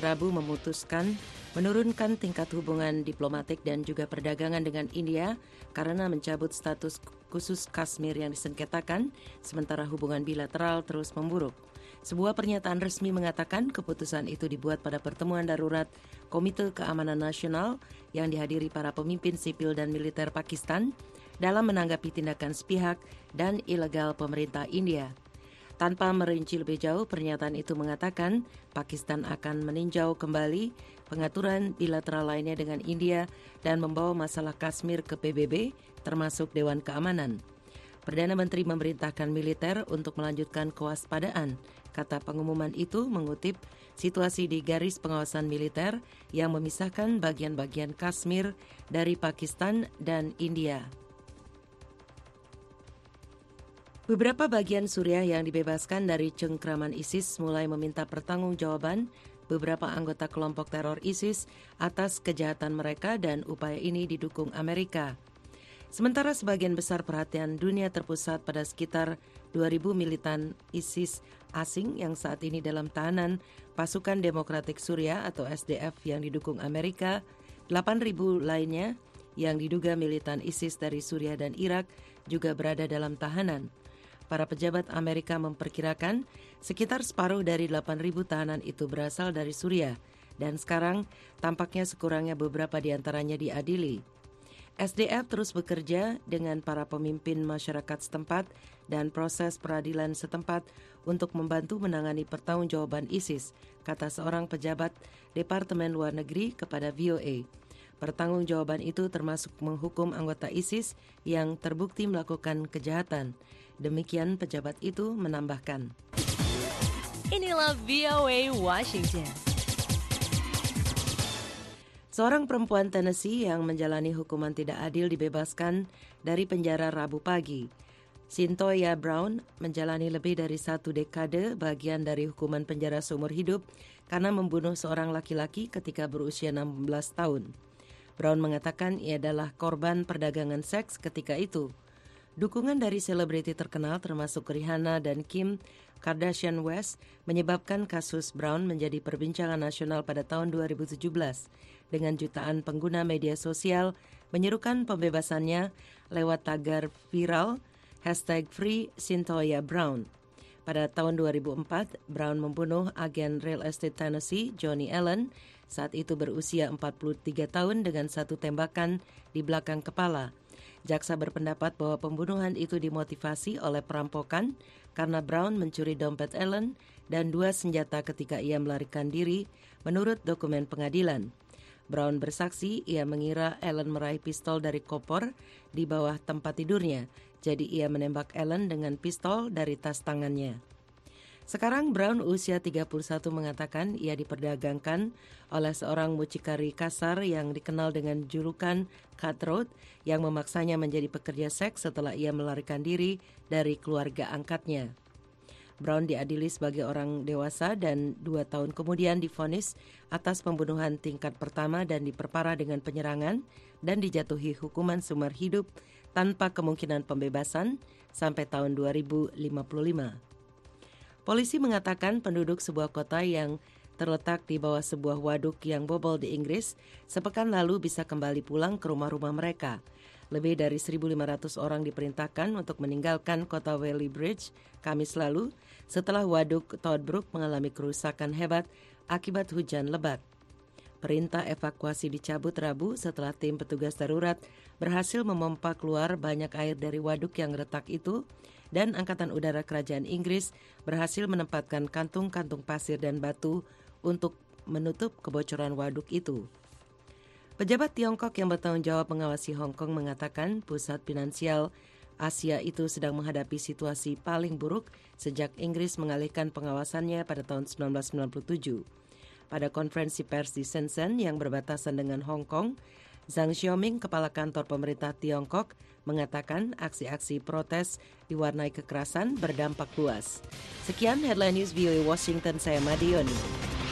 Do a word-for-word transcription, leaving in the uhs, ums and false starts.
Rabu memutuskan menurunkan tingkat hubungan diplomatik dan juga perdagangan dengan India karena mencabut status khusus Kashmir yang disengketakan, sementara hubungan bilateral terus memburuk. Sebuah pernyataan resmi mengatakan keputusan itu dibuat pada pertemuan darurat Komite Keamanan Nasional yang dihadiri para pemimpin sipil dan militer Pakistan dalam menanggapi tindakan sepihak dan ilegal pemerintah India. Tanpa merinci lebih jauh, pernyataan itu mengatakan Pakistan akan meninjau kembali pengaturan bilateral lainnya dengan India dan membawa masalah Kashmir ke P B B, termasuk Dewan Keamanan. Perdana Menteri memerintahkan militer untuk melanjutkan kewaspadaan. Kata pengumuman itu mengutip situasi di garis pengawasan militer yang memisahkan bagian-bagian Kashmir dari Pakistan dan India. Beberapa bagian Suriah yang dibebaskan dari cengkraman ISIS mulai meminta pertanggungjawaban beberapa anggota kelompok teror ISIS atas kejahatan mereka dan upaya ini didukung Amerika. Sementara sebagian besar perhatian dunia terpusat pada sekitar dua ribu militan ISIS asing yang saat ini dalam tahanan Pasukan Demokratik Suriah atau S D F yang didukung Amerika, delapan ribu lainnya yang diduga militan ISIS dari Suriah dan Irak juga berada dalam tahanan. Para pejabat Amerika memperkirakan sekitar separuh dari delapan ribu tahanan itu berasal dari Suriah dan sekarang tampaknya sekurangnya beberapa di antaranya diadili. S D F terus bekerja dengan para pemimpin masyarakat setempat dan proses peradilan setempat untuk membantu menangani pertanggungjawaban ISIS, kata seorang pejabat Departemen Luar Negeri kepada V O A. Pertanggungjawaban itu termasuk menghukum anggota ISIS yang terbukti melakukan kejahatan. Demikian pejabat itu menambahkan. Inilah V O A Washington. Seorang perempuan Tennessee yang menjalani hukuman tidak adil dibebaskan dari penjara Rabu pagi. Cyntoia Brown menjalani lebih dari satu dekade bagian dari hukuman penjara seumur hidup karena membunuh seorang laki-laki ketika berusia enam belas tahun. Brown mengatakan ia adalah korban perdagangan seks ketika itu. Dukungan dari selebriti terkenal termasuk Rihanna dan Kim Kardashian West menyebabkan kasus Brown menjadi perbincangan nasional pada tahun dua ribu tujuh belas dengan jutaan pengguna media sosial menyerukan pembebasannya lewat tagar viral hashtag Free Cyntoia Brown. Pada tahun dua ribu empat, Brown membunuh agen real estate Tennessee, Johnny Allen, saat itu berusia empat puluh tiga tahun dengan satu tembakan di belakang kepala. Jaksa berpendapat bahwa pembunuhan itu dimotivasi oleh perampokan karena Brown mencuri dompet Allen dan dua senjata ketika ia melarikan diri, menurut dokumen pengadilan. Brown bersaksi ia mengira Allen meraih pistol dari koper di bawah tempat tidurnya, jadi ia menembak Allen dengan pistol dari tas tangannya. Sekarang Brown usia tiga puluh satu mengatakan ia diperdagangkan oleh seorang mucikari kasar yang dikenal dengan julukan cutthroat yang memaksanya menjadi pekerja seks setelah ia melarikan diri dari keluarga angkatnya. Brown diadili sebagai orang dewasa dan dua tahun kemudian divonis atas pembunuhan tingkat pertama dan diperparah dengan penyerangan dan dijatuhi hukuman seumur hidup tanpa kemungkinan pembebasan sampai tahun dua ribu lima puluh lima. Polisi mengatakan penduduk sebuah kota yang terletak di bawah sebuah waduk yang bobol di Inggris sepekan lalu bisa kembali pulang ke rumah-rumah mereka. Lebih dari seribu lima ratus orang diperintahkan untuk meninggalkan kota Whaley Bridge Kamis lalu setelah waduk Toddbrook mengalami kerusakan hebat akibat hujan lebat. Perintah evakuasi dicabut Rabu setelah tim petugas darurat berhasil memompa keluar banyak air dari waduk yang retak itu dan Angkatan Udara Kerajaan Inggris berhasil menempatkan kantung-kantung pasir dan batu untuk menutup kebocoran waduk itu. Pejabat Tiongkok yang bertanggung jawab mengawasi Hong Kong mengatakan pusat finansial Asia itu sedang menghadapi situasi paling buruk sejak Inggris mengalihkan pengawasannya pada tahun seribu sembilan ratus sembilan puluh tujuh. Pada konferensi pers di Shenzhen yang berbatasan dengan Hong Kong, Zhang Xiaoming, kepala kantor pemerintah Tiongkok, mengatakan aksi-aksi protes diwarnai kekerasan berdampak luas. Sekian Headline News V O A Washington, saya Madioni.